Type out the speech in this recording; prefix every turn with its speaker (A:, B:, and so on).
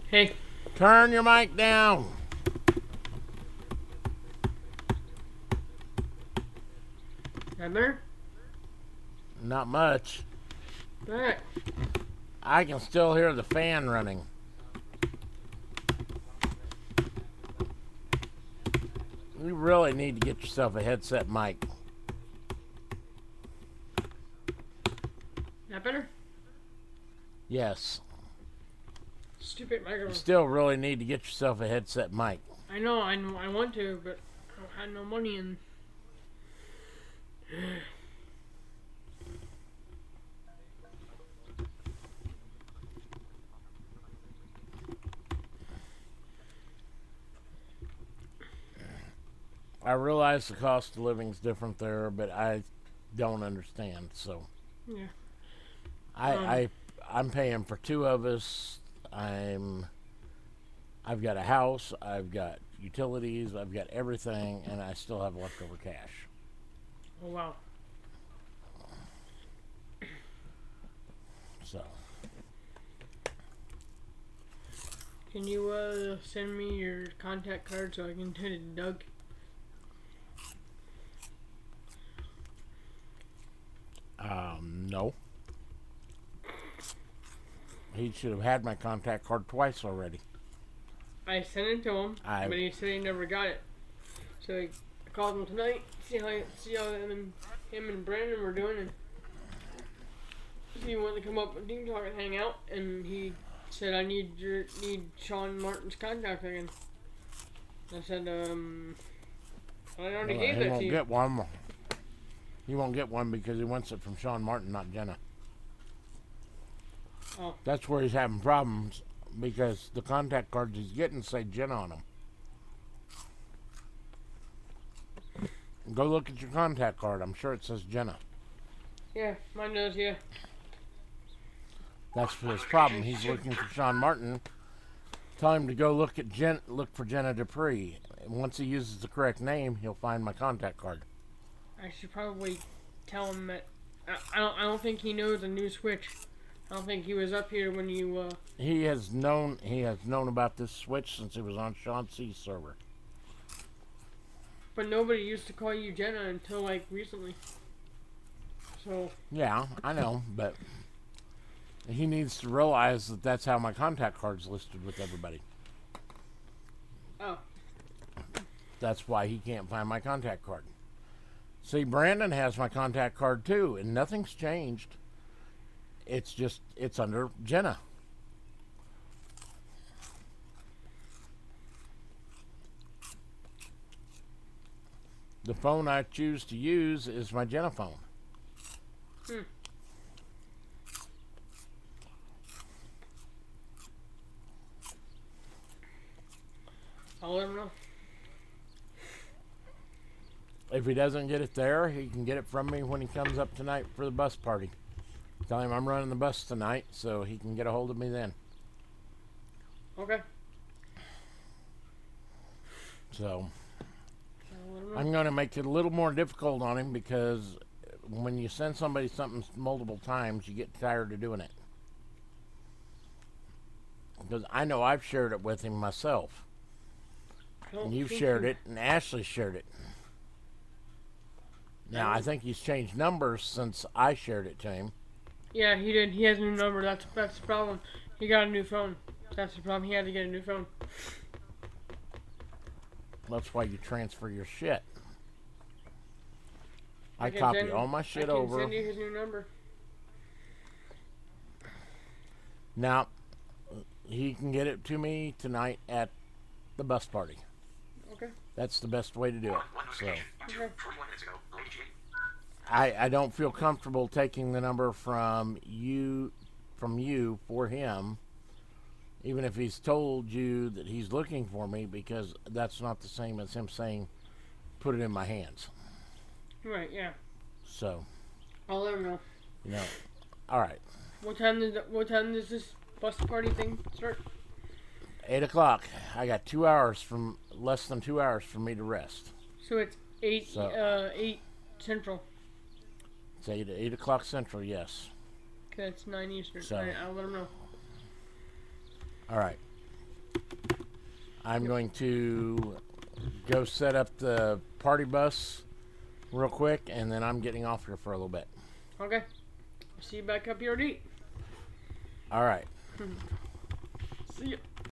A: Hey.
B: Turn your mic down.
A: That better?
B: Not much.
A: Alright.
B: I can still hear the fan running. You really need to get yourself a headset mic.
A: That better?
B: Yes.
A: Stupid microphone.
B: You still really need to get yourself a headset mic.
A: I know, I want to, but I had no money and...
B: I realize the cost of living is different there, but I don't understand. So,
A: Yeah.
B: I'm paying for two of us. I've got a house. I've got utilities. I've got everything, and I still have leftover cash.
A: Oh, wow.
B: So,
A: Can you send me your contact card so I can send it to Doug?
B: no. He should have had my contact card twice already.
A: I sent it to him, but he said he never got it. So I called him tonight, see how him and Brandon were doing, and he wanted to come up and Team Talk and hang out, and he said, I need Sean Martin's contact again. I said, I already gave that to you.
B: He won't get one. He won't get one because he wants it from Sean Martin, not Jenna.
A: Oh.
B: That's where he's having problems because the contact cards he's getting say Jenna on them. Go look at your contact card. I'm sure it says Jenna.
A: Yeah, mine does, yeah.
B: That's his problem. He's looking for Sean Martin. Tell him to go look for Jenna Dupree. And once he uses the correct name, he'll find my contact card.
A: I should probably tell him that. I don't think he knows a new switch. I don't think he was up here when you.
B: He has known about this switch since he was on Sean C's server.
A: But nobody used to call you Jenna until like recently. So.
B: Yeah, I know, but he needs to realize that that's how my contact card's listed with everybody.
A: Oh.
B: That's why he can't find my contact card. See, Brandon has my contact card too, and nothing's changed. It's under Jenna. The phone I choose to use is my Jenna phone.
A: I'll let him know.
B: If he doesn't get it there, he can get it from me when he comes up tonight for the bus party. Tell him I'm running the bus tonight so he can get a hold of me then.
A: Okay.
B: So, I'm going to make it a little more difficult on him because when you send somebody something multiple times, you get tired of doing it. Because I know I've shared it with him myself. And you've shared it, and Ashley shared it. Now, I think he's changed numbers since I shared it to him.
A: Yeah, he did. He has a new number. That's the problem. He got a new phone. That's the problem. He had to get a new phone.
B: That's why you transfer your shit. I copy all my shit over.
A: I can send you his new number.
B: Now, he can get it to me tonight at the bus party.
A: Okay.
B: That's the best way to do it. So,
A: Okay.
B: I don't feel comfortable taking the number from you for him, even if he's told you that he's looking for me, because that's not the same as him saying, put it in my hands.
A: Right, yeah.
B: So,
A: I'll let him know.
B: You know, all right.
A: What time does this bus party thing start?
B: 8 o'clock. I got less than 2 hours for me to rest.
A: So it's 8 Central.
B: It's 8 o'clock Central, yes.
A: Okay, it's 9 Eastern.
B: So,
A: All right, I'll let him know.
B: All right. I'm going to go set up the party bus real quick, and then I'm getting off here for a little bit.
A: Okay. See you back up here to eat.
B: All right.
A: See ya.